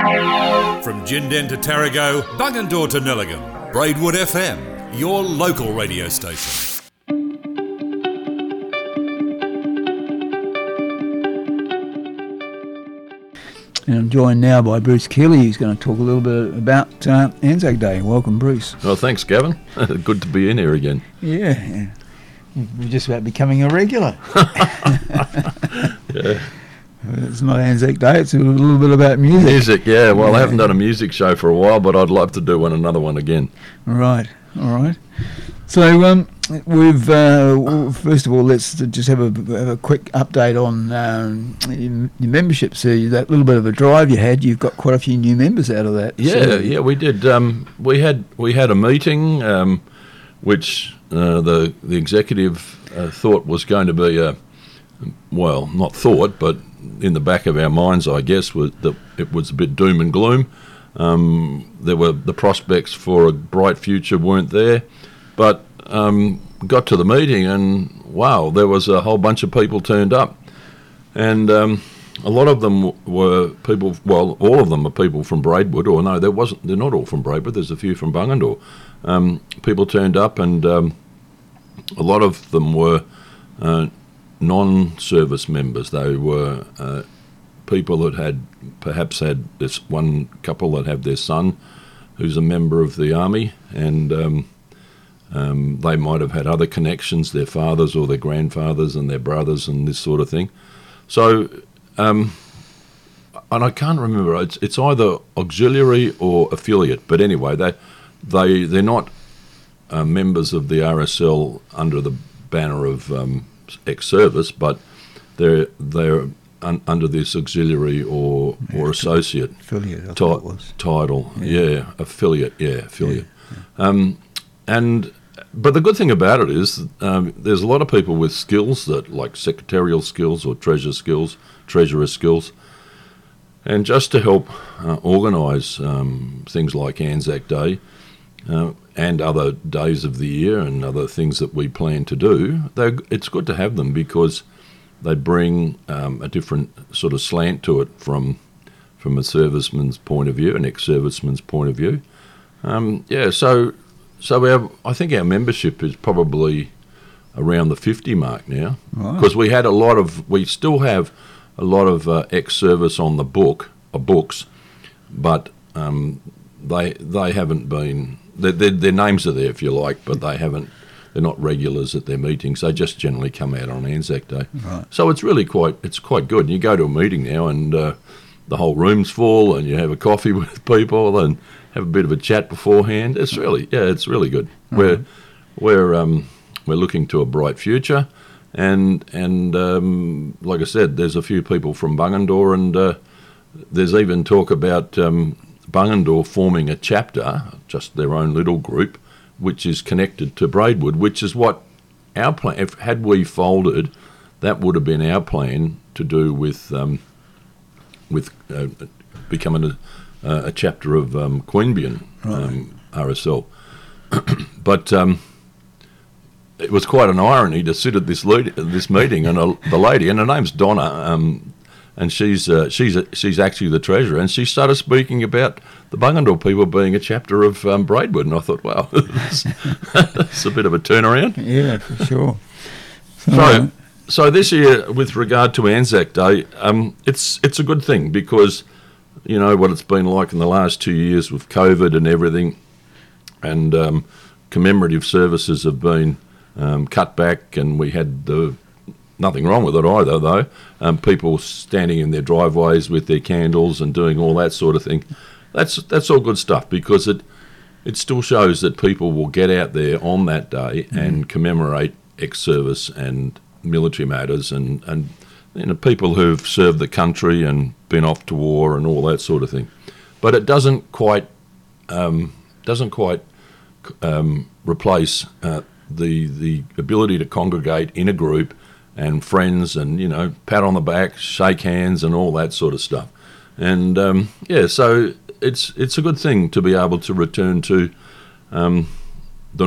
From Jinden to Tarago, Bungendore to Nilligan, Braidwood FM, your local radio station. And I'm joined now by Bruce Keeley, who's going to talk a little bit about Anzac Day. Welcome, Bruce. Well, thanks, Gavin. Good to be in here again. Yeah. We're just about becoming a regular. Yeah. It's not Anzac Day, it's a little bit about music. Music, yeah. Well, I haven't done a music show for a while, but I'd love to do another one again. Right, all right. So we've first of all, let's just have a quick update on your membership. So that little bit of a drive you had, you've got quite a few new members out of that. Yeah, we did. We had a meeting, which the executive thought was going to be not thought, but in the back of our minds, I guess, was that it was a bit doom and gloom. There were the prospects for a bright future weren't there, but got to the meeting and wow, there was a whole bunch of people turned up, and a lot of them were people. Well, all of them are people from Braidwood, or no, they're not all from Braidwood. There's a few from Bungendore. People turned up, and a lot of them were non-service members. They were people that had perhaps had this one couple that have their son who's a member of the army, and they might have had other connections, their fathers or their grandfathers and their brothers and this sort of thing. So, and I can't remember, it's either auxiliary or affiliate, but anyway, they're not members of the RSL under the banner of ex-service, but they're under this auxiliary or associate affiliate title. Yeah, affiliate. But the good thing about it is there's a lot of people with skills that like secretarial skills or treasurer skills, and just to help organise things like Anzac Day. And other days of the year and other things that we plan to do, it's good to have them because they bring a different sort of slant to it from a serviceman's point of view, an ex-serviceman's point of view. So I think our membership is probably around the 50 mark now, because we still have a lot of ex-service on the books, but they haven't been. Their names are there, if you like, but they're not regulars at their meetings. They just generally come out on Anzac Day. Right. So it's really quite good. And you go to a meeting now and the whole room's full, and you have a coffee with people and have a bit of a chat beforehand. It's really good. Mm-hmm. We're looking to a bright future, and like I said, there's a few people from Bungendore, and there's even talk about Bungendore forming a chapter, just their own little group, which is connected to Braidwood, which is what our plan. Had we folded, that would have been our plan to do with becoming a chapter of Queanbeyan RSL. But it was quite an irony to sit at this meeting, and the lady, and her name's Donna. And she's actually the treasurer, and she started speaking about the Bungendore people being a chapter of Braidwood, and I thought, wow, that's a bit of a turnaround. Yeah, for sure. So this year, with regard to Anzac Day, it's a good thing because you know what it's been like in the last 2 years with COVID and everything, and commemorative services have been cut back, and we had nothing wrong with it either, though. People standing in their driveways with their candles and doing all that sort of thing. That's all good stuff because it still shows that people will get out there on that day and commemorate ex-service and military matters and you know, people who've served the country and been off to war and all that sort of thing. But it doesn't quite replace the ability to congregate in a group and friends and, you know, pat on the back, shake hands and all that sort of stuff. And, so it's a good thing to be able to return to the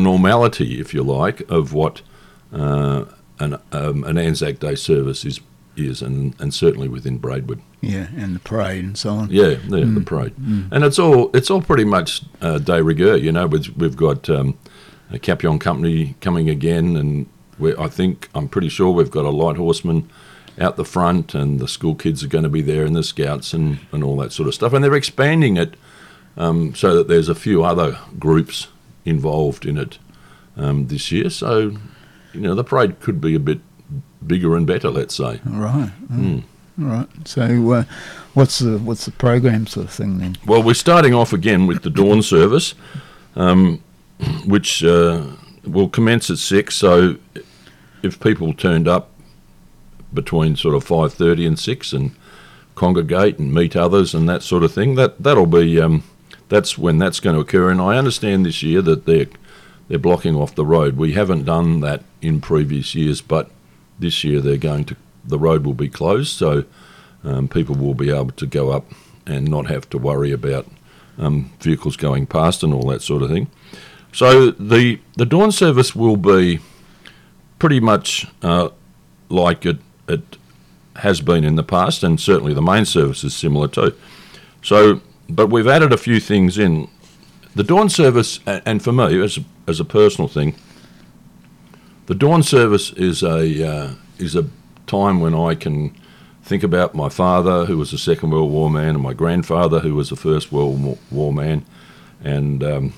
normality, if you like, of what an Anzac Day service is years, and certainly within Braidwood. Yeah, and the parade and so on. Yeah, the parade, and it's all pretty much de rigueur. You know, we've got a Capion Company coming again, and I'm pretty sure we've got a light horseman out the front, and the school kids are going to be there, and the scouts and all that sort of stuff. And they're expanding it so that there's a few other groups involved in it this year. So, you know, the parade could be a bit bigger and better, let's say. Right. All right. So, what's the program sort of thing then? Well, we're starting off again with the dawn service, which will commence at 6. So, if people turned up between sort of 5:30 and 6 and congregate and meet others and that sort of thing, that'll be that's when that's going to occur. And I understand this year that they're blocking off the road. We haven't done that in previous years, but this year the road will be closed, so people will be able to go up and not have to worry about vehicles going past and all that sort of thing. So the dawn service will be pretty much like it has been in the past, and certainly the main service is similar too. So, but we've added a few things in. The dawn service, and for me, as a personal thing, the dawn service is a time when I can think about my father, who was a Second World War man, and my grandfather, who was a First World War man, and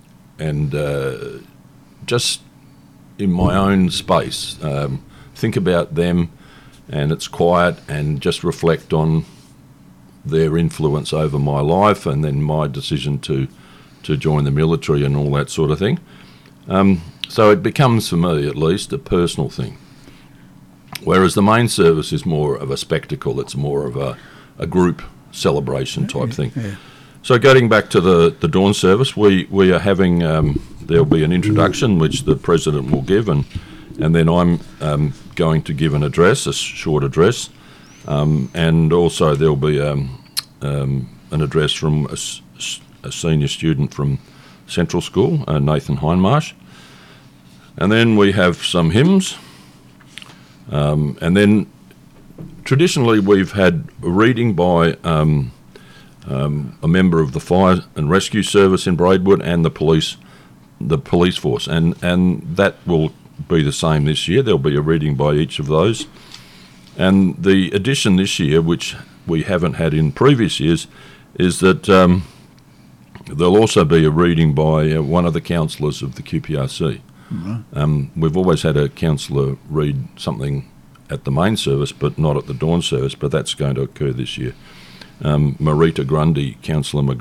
just in my own space, think about them, and it's quiet, and just reflect on their influence over my life, and then my decision to join the military and all that sort of thing. So it becomes, for me at least, a personal thing. Whereas the main service is more of a spectacle, it's more of a group celebration type thing. Yeah. So getting back to the dawn service, we are having, there'll be an introduction which the President will give, and then I'm going to give an address, a short address, and also there'll be an address from a senior student from Central School, Nathan Hindmarsh. And then we have some hymns, and then traditionally we've had a reading by a member of the Fire and Rescue Service in Braidwood and the police force, and that will be the same this year. There'll be a reading by each of those. And the addition this year, which we haven't had in previous years, is that there'll also be a reading by one of the counsellors of the QPRC. Mm-hmm. We've always had a counsellor read something at the main service, but not at the dawn service, but that's going to occur this year. Marita Grundy, Councillor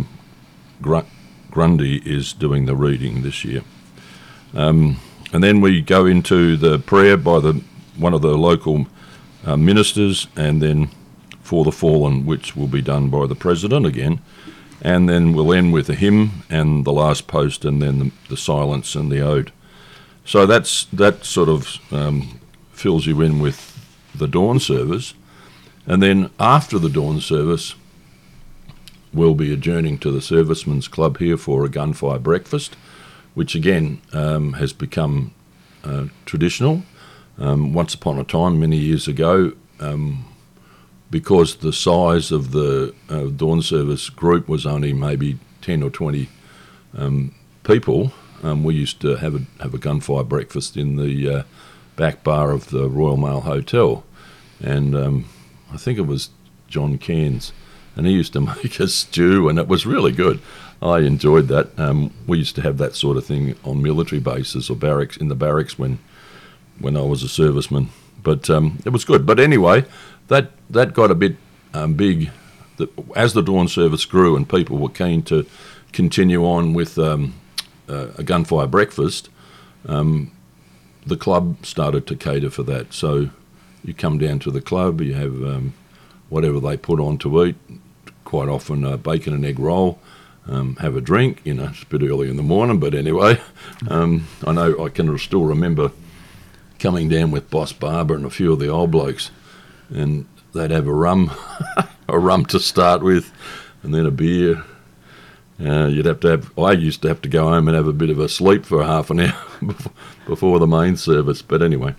Grundy, is doing the reading this year. And then we go into the prayer by one of the local ministers, and then for the fallen, which will be done by the President again. And then we'll end with a hymn and the last post, and then the silence and the ode. So that sort of fills you in with the dawn service. And then after the dawn service, we'll be adjourning to the Servicemen's Club here for a gunfire breakfast, which again has become traditional. Once upon a time, many years ago, because the size of the dawn service group was only maybe 10 or 20 people, we used to have a gunfire breakfast in the back bar of the Royal Mail Hotel. And I think it was John Cairns, and he used to make a stew, and it was really good. I enjoyed that. We used to have that sort of thing on military bases or barracks, in the barracks when I was a serviceman. But it was good. But anyway, that got a bit big as the dawn service grew and people were keen to continue on with a gunfire breakfast. The club started to cater for that. So you come down to the club, you have whatever they put on to eat, quite often a bacon and egg roll, have a drink. You know, it's a bit early in the morning, but anyway, I know I can still remember coming down with Boss Barber and a few of the old blokes, and they'd have a rum to start with, and then a beer. I used to have to go home and have a bit of a sleep for half an hour before the main service. But anyway,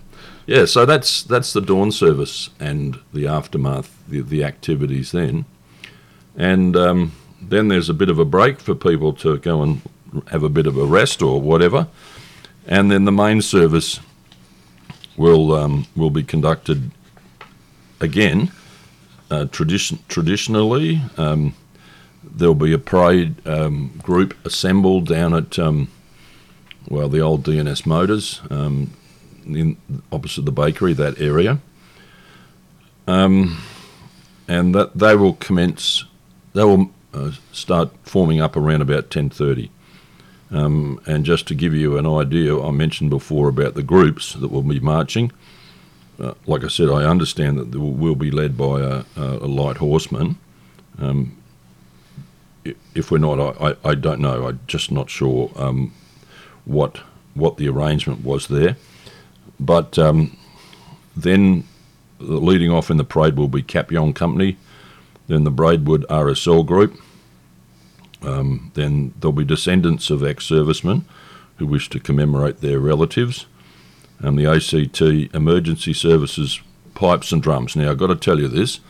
Yeah, so that's the dawn service and the aftermath, the activities then. And then there's a bit of a break for people to go and have a bit of a rest or whatever. And then the main service will be conducted again. Traditionally, there'll be a parade group assembled down at the old DNS Motors, in opposite the bakery, that area, and that they will commence. They will start forming up around about 10:30. And just to give you an idea, I mentioned before about the groups that will be marching. Like I said, I understand that they will be led by a light horseman. If we're not, I don't know. I'm just not sure what the arrangement was there. But then leading off in the parade will be Capyon Company, then the Braidwood RSL group. Then there'll be descendants of ex-servicemen who wish to commemorate their relatives. The ACT Emergency Services Pipes and Drums. Now, I've got to tell you this.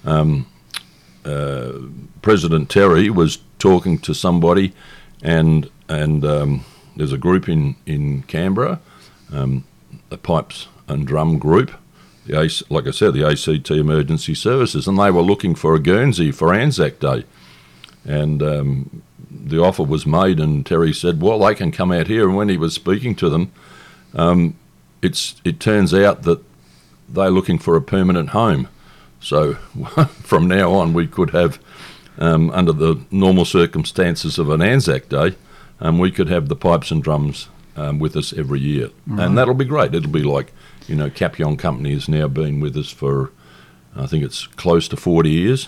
President Terry was talking to somebody, and there's a group in Canberra, the Pipes and Drum group, like I said, the ACT Emergency Services, and they were looking for a Guernsey for Anzac Day. And the offer was made, and Terry said, well, they can come out here. And when he was speaking to them, it turns out that they're looking for a permanent home. So from now on, we could have, under the normal circumstances of an Anzac Day, we could have the Pipes and Drums with us every year. Right. And that'll be great. It'll be like, Capyon Company has now been with us for, I think it's close to 40 years.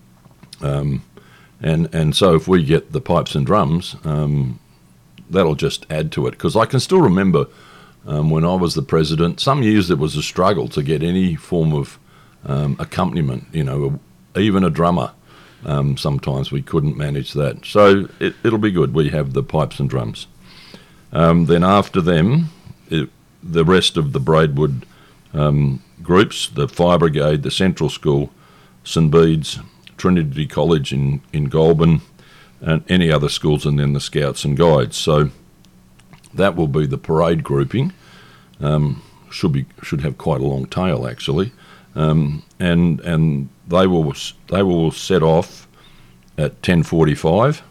And so if we get the Pipes and Drums, that'll just add to it. Because I can still remember when I was the president, some years it was a struggle to get any form of accompaniment, even a drummer. Sometimes we couldn't manage that. So it'll be good. We have the Pipes and Drums. Then after them, the rest of the Braidwood groups, the Fire Brigade, the Central School, St Bede's, Trinity College in Goulburn, and any other schools, and then the Scouts and Guides. So that will be the parade grouping. Should have quite a long tail actually, and they will set off at 10:45,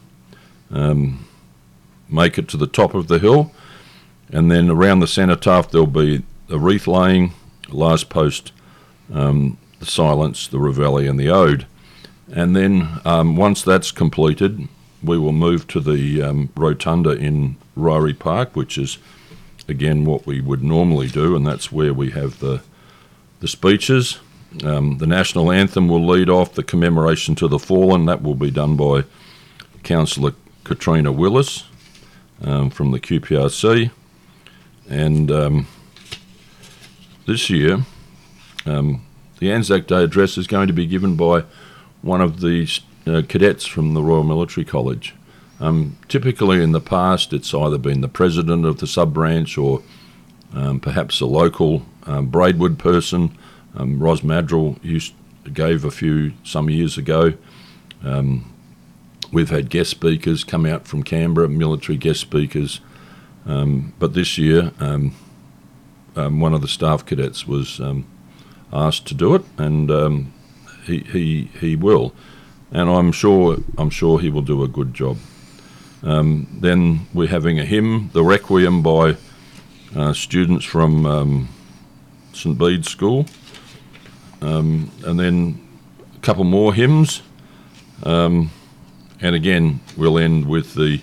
make it to the top of the hill, and then around the cenotaph there'll be a wreath laying, last post, the silence, the reveille, and the ode. And then once that's completed, we will move to the rotunda in Ryrie Park, which is, again, what we would normally do, and that's where we have the speeches. The national anthem will lead off the commemoration to the fallen. That will be done by Councillor Katrina Willis from the QPRC. And this year, the Anzac Day address is going to be given by one of the cadets from the Royal Military College. Typically in the past, it's either been the president of the sub-branch or perhaps a local Braidwood person. Ros Madrill gave a few some years ago. We've had guest speakers come out from Canberra, military guest speakers. But this year, one of the staff cadets was asked to do it, and he will, and I'm sure he will do a good job. Then we're having a hymn, the Requiem, by students from St Bede's School, and then a couple more hymns, and again we'll end with the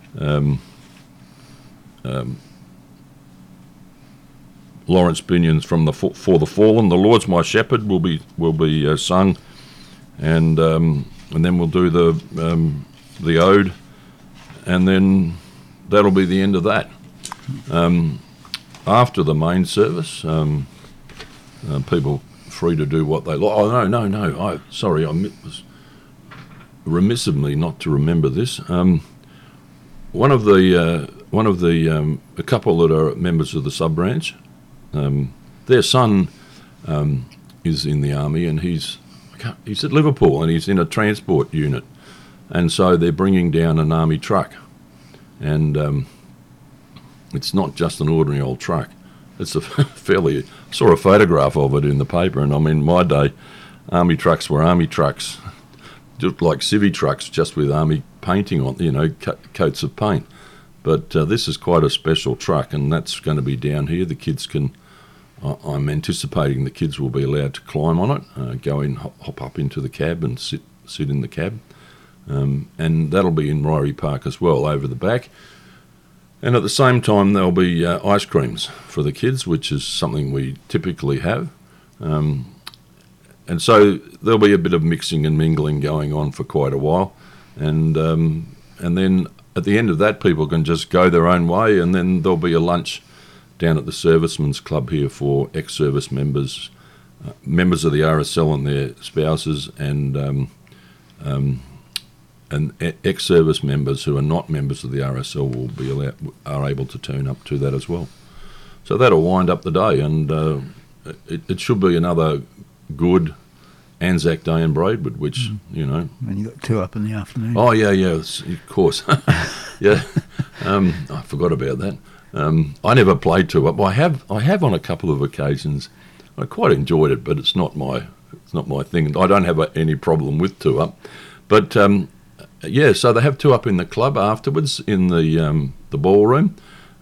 Lawrence Binion's from For the Fallen. The Lord's My Shepherd will be sung, and then we'll do the ode, and then that'll be the end of that. After the main service, people free to do what they like. Oh no! Sorry, I was remiss of me not to remember this. One of the a couple that are members of the sub branch, their son is in the army, and he's at Liverpool, and he's in a transport unit, and so they're bringing down an army truck, and it's not just an ordinary old truck. It's a fairly. I saw a photograph of it in the paper, and I mean, my day, army trucks were army trucks, just like civvy trucks, just with army painting on, coats of paint. But this is quite a special truck, and that's going to be down here. The kids can. I'm anticipating the kids will be allowed to climb on it, go in, hop up into the cab, and sit in the cab, and that'll be in Ryrie Park as well, over the back. And at the same time, there'll be ice creams for the kids, which is something we typically have. And so there'll be a bit of mixing and mingling going on for quite a while. And then at the end of that, people can just go their own way, and then there'll be a lunch down at the Servicemen's Club here for ex-service members, members of the RSL and their spouses, and ex-service members who are not members of the RSL are able to turn up to that as well. So that'll wind up the day, and it should be another good Anzac Day in Braidwood, which, And you got 2 up in the afternoon. Oh, yeah, of course. Yeah, I forgot about that. I never played 2 up. I have on a couple of occasions. I quite enjoyed it, but it's not my thing. I don't have any problem with 2 up, but so they have 2 up in the club afterwards in the ballroom.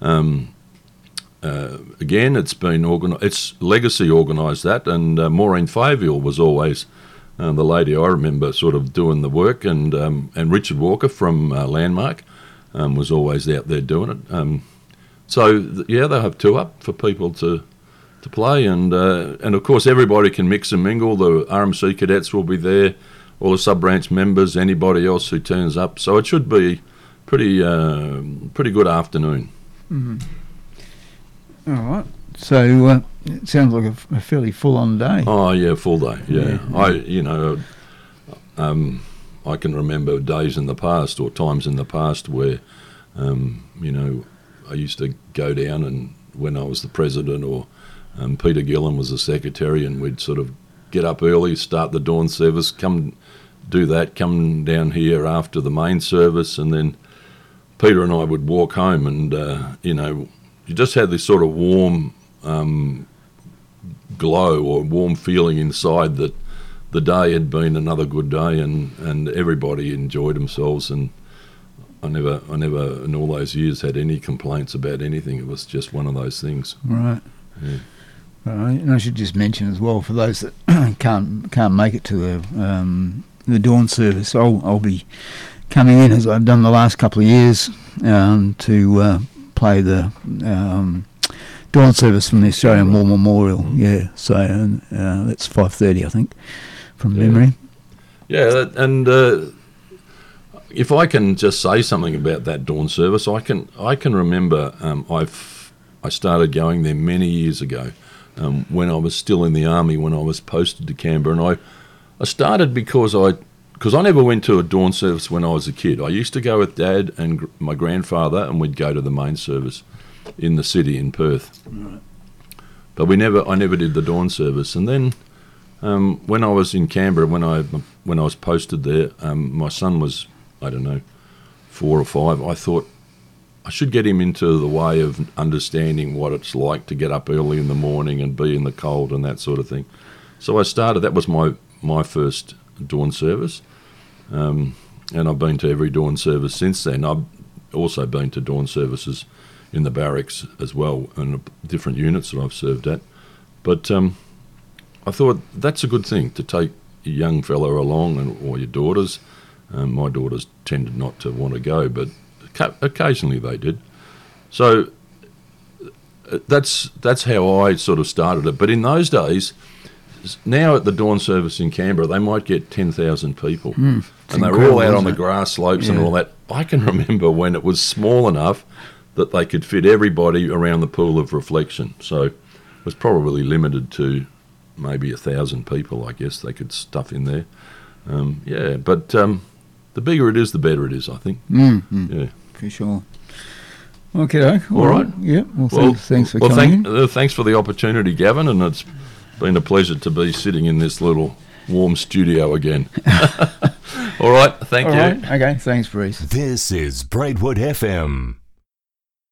Again, it's been organised. It's Legacy organised that, and Maureen Fayville was always the lady I remember sort of doing the work, and Richard Walker from Landmark was always out there doing it. They'll have 2 up for people to play, and of course everybody can mix and mingle. The RMC cadets will be there, all the sub-branch members, anybody else who turns up. So it should be pretty good afternoon. Mm-hmm. All right. So it sounds like a fairly full-on day. Oh yeah, full day. Yeah. I can remember days in the past or times in the past where I used to go down, and when I was the president, or Peter Gillen was the secretary, and we'd sort of get up early, start the dawn service, come down here after the main service, and then Peter and I would walk home, and you just had this sort of warm glow or warm feeling inside that the day had been another good day, and everybody enjoyed themselves, and I never in all those years had any complaints about anything. It was just one of those things. Right. Yeah. Right. And I should just mention as well, for those that can't make it to the dawn service, I'll be coming in, as I've done the last couple of years, to play the dawn service from the Australian War Memorial. Yeah. So that's 5:30, I think, from memory. Yeah, and if I can just say something about that dawn service, I can remember I started going there many years ago, when I was still in the army, when I was posted to Canberra, and I started because I never went to a dawn service when I was a kid. I used to go with Dad and my grandfather, and we'd go to the main service in the city in Perth. Right. But I never did the dawn service, and then when I was in Canberra, when I was posted there, my son was, I don't know, 4 or 5. I thought I should get him into the way of understanding what it's like to get up early in the morning and be in the cold and that sort of thing. So I started. That was my first dawn service, and I've been to every dawn service since then. I've also been to dawn services in the barracks as well, and different units that I've served at. But I thought that's a good thing, to take a young fella along, or your daughters. My daughters tended not to want to go, but occasionally they did. So that's how I sort of started it. But in those days, now at the dawn service in Canberra, they might get 10,000 people, and they were all out on the grass slopes and all that. I can remember when it was small enough that they could fit everybody around the pool of reflection. So it was probably limited to maybe 1,000 people, I guess they could stuff in there. But the bigger it is, the better it is, I think. Mm-hmm. Yeah, for sure. Okay. All right. Yeah. Well, thanks for coming. Thanks for the opportunity, Gavin, and it's been a pleasure to be sitting in this little warm studio again. All right. Thank you. Right. Okay. Thanks, Bruce. This is Braidwood FM.